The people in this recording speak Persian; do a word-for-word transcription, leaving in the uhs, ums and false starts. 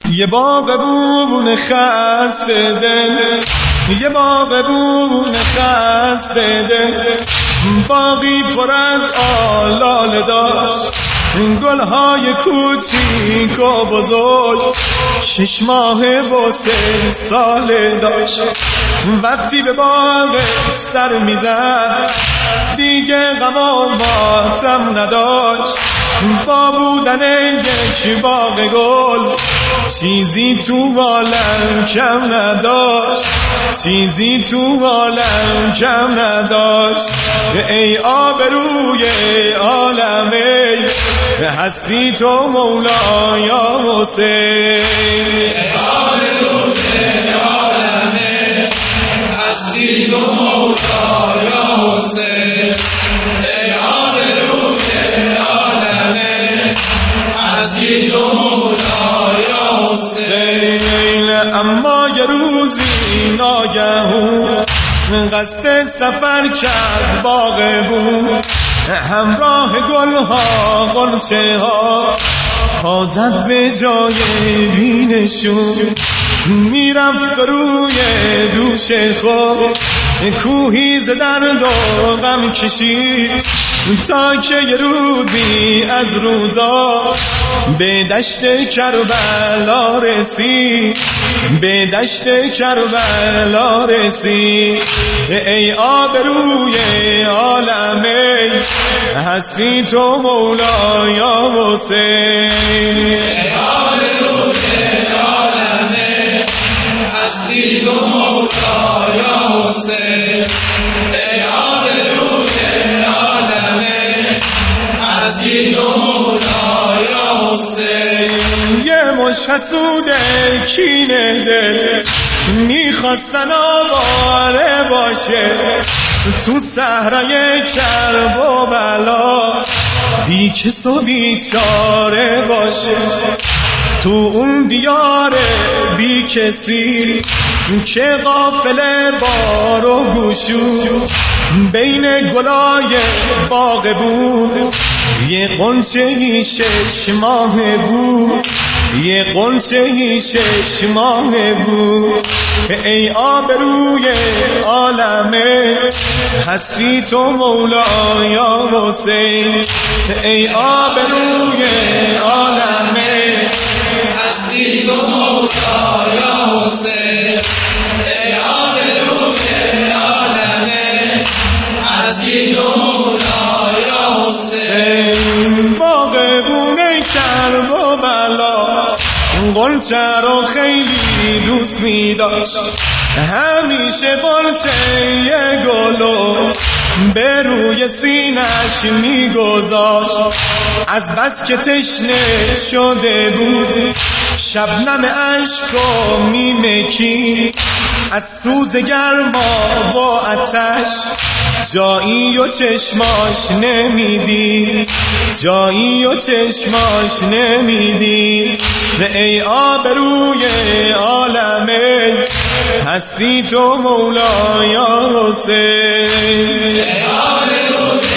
یه باغبون خسته دل، یه باغبون خسته دل، باغی پر از آلاله داشت، گلهای کوچیک و بزرگ، شش ماه و سه ساله داشت. وقتی به باغش سر میزد دیگه غم و ماتم نداشت. با بودن یک باغ گل چیزی تو عالم کم نداشت، چیزی تو عالم کم نداشت. ای آبروی عالم، ای هستی تو مولا یا حسین. ای آبروی عالم، هستی تو مولا یا حسین. ای آبروی عالم، هستی تو مولا یا حسین. اما یه روزی ناگهون قصد سفر کرد باغبون، همراه گلها غنچه ها پا زد به جای بینشون. میرفت روی دوش خود کوهی ز درد و غم کشید، تا که یه روزی از روزا به دشت کربلا رسید، به دشت کربلا رسید. ای آبروی عالم، هستی تو مولا یا حسین. ای آبروی عالم، هستی تو مولا یا حسین. ای آبروی عالم، هستی تو مولا یا حسین. یه مش حسود کینه دل میخواستن آواره باشه، تو صحرای کرب و بلا بی کس و بیچاره باشه. تو اون دیار بی کسی که غافل بار و گوشو، بین گلای باغبون یه قنچه شش ماه بود، یه قنچه شش ماه بود. ای آبروی عالم، هستی تو مولا یا حسین. ای آبروی عالم، هستی تو مولا یا حسین. ای آبروی عالم، هستی تو مولا یا حسین. باغبون کرب و بلا غنچه رو خیلی دوست می داشت، همیشه غنچه یه گلو به روی سینش می گذاشت. از بس که تشنه شده بود شبنم عشقو می مکید، از سوز گرما و آتش جایی و چشماش نمیدید، جایی و چشماش نمیدید. ای آبروی عالم، هستی تو مولا یا حسین. ای آبروی